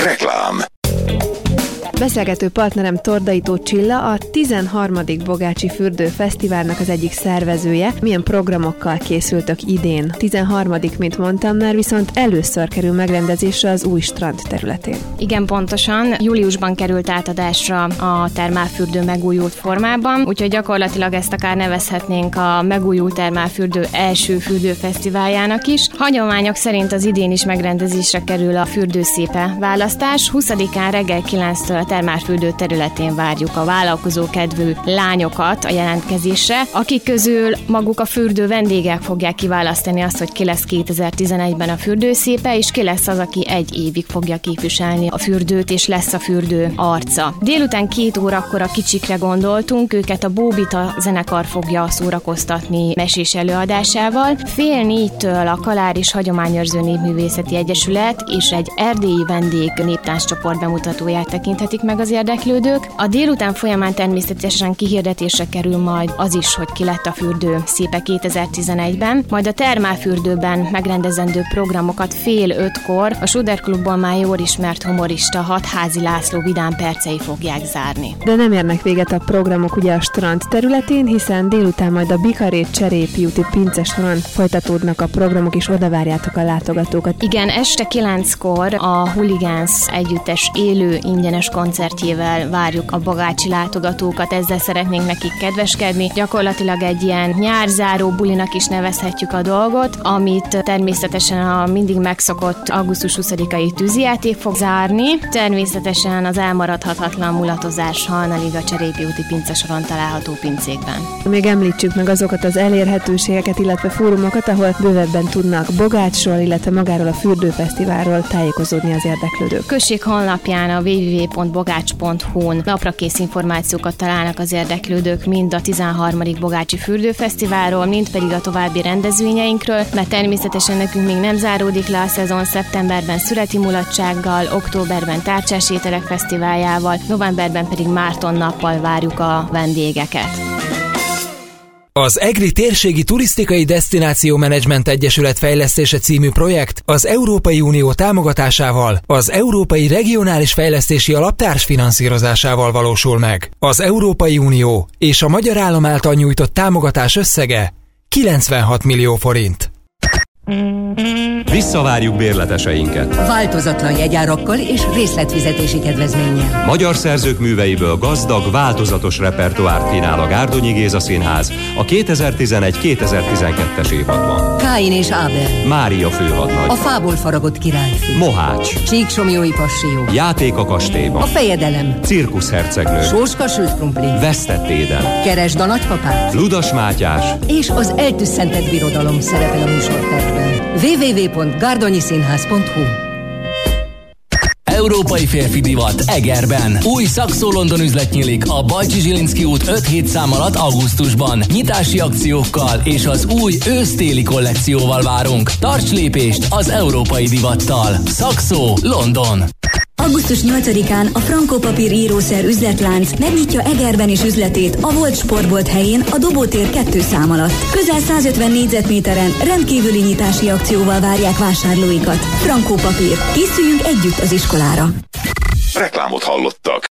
Reklám. Beszélgető partnerem Tordai Tóth Csilla, a 13. Bogácsi Fürdőfesztiválnak az egyik szervezője. Milyen programokkal készültök idén? 13. mint mondtam már, viszont először kerül megrendezésre az új strand területén. Igen, pontosan. Júliusban került átadásra a termálfürdő megújult formában, úgyhogy gyakorlatilag ezt akár nevezhetnénk a megújult termálfürdő első fürdőfesztiváljának is. Hagyományok szerint az idén is megrendezésre kerül a fürdőszépe választás. 20-án reggel 9-től a termálfürdő területén várjuk a vállalkozókedvű lányokat a jelentkezésre, akik közül maguk a fürdő vendégek fogják kiválasztani azt, hogy ki lesz 2011-ben a fürdőszépe, és ki lesz az, aki egy évig fogja képviselni a fürdőt, és lesz a fürdő arca. Délután 2 órakor a kicsikre gondoltunk, őket a Bóbita zenekar fogja szórakoztatni mesés előadásával. 3:30-től a Kalár és Hagyományőrző Népművészeti Egyesület és egy erdélyi vendég néptánccsoport bemutatóját tekinthetik meg az érdeklődők. A délután folyamán természetesen kihirdetésre kerül majd az is, hogy ki lett a fürdő szépe 2011-ben, majd a termálfürdőben megrendezendő programokat 4:30-kor a Suder Klubból már jól ismert humorista Hatházi László vidám percei fogják zárni. De nem érnek véget a programok ugye a strand területén, hiszen délután majd a Bikarét Cserépi úti pincesoron folytatódnak a programok, és oda várjátok a látogatókat. Igen, este 9-kor a Hooligans együttes élő ingyenes koncertjével várjuk a bogácsi látogatókat, ezzel szeretnénk nekik kedveskedni. Gyakorlatilag egy ilyen nyárzáró bulinak is nevezhetjük a dolgot, amit természetesen a mindig megszokott augusztus 20-ai tűzijáték fog zárni. Természetesen az elmaradhatatlan mulatozás Halnaliga Cserépi úti pincesoron található pincékben. Még említsük meg azokat az elérhetőségeket, illetve fórumokat, ahol bővebben tudnak Bogácsról, illetve magáról a fürdőfesztiválról tájékozódni az érdeklődők. Község honlapján a www.bogács.hu-n naprakész információkat találnak az érdeklődők mind a 13. Bogácsi Fürdőfesztiválról, mind pedig a további rendezvényeinkről, mert természetesen nekünk még nem záródik le a szezon. Szeptemberben születi mulatsággal, októberben tárcsás ételek fesztiváljával, novemberben pedig Márton nappal várjuk a vendégeket. Az EGRI Térségi Turisztikai Desztináció Menedzsment Egyesület fejlesztése című projekt az Európai Unió támogatásával, az Európai Regionális Fejlesztési Alap társfinanszírozásával valósul meg. Az Európai Unió és a magyar állam által nyújtott támogatás összege 96 millió forint. Visszavárjuk bérleteseinket. Változatlan jegyárakkal és részletfizetési kedvezménnyel. Magyar szerzők műveiből gazdag, változatos repertoárt kínál a Gárdonyi Géza Színház a 2011-2012-es évadban. Káin és Ábel. Mária főhadnagy. A fából faragott királyfi. Mohács. Csíksomjói passió. Játék a kastélyban. A fejedelem. Cirkuszhercegnő. Sóska sült krumpli. Vesztett éden. Keresd a nagypapát. Ludas Mátyás. És az eltüsszentett birodalom szerepel a műsortervben. www.gardonyiszínház.hu. Európai férfi divat Egerben. Új Saxo London üzlet nyílik a Bajcsi Zsilinszky út 5-7 szám alatt augusztusban. Nyitási akciókkal és az új ősz-téli kollekcióval várunk. Tarts lépést az európai divattal. Saxo London. Augusztus 8-án a Franco Papír írószer üzletlánc megnyitja Egerben is üzletét a Volt Sportbolt helyén a Dobótér 2 szám alatt. Közel 150 négyzetméteren rendkívüli nyitási akcióval várják vásárlóikat. Franco Papír. Készüljünk együtt az iskolára. Reklámot hallottak.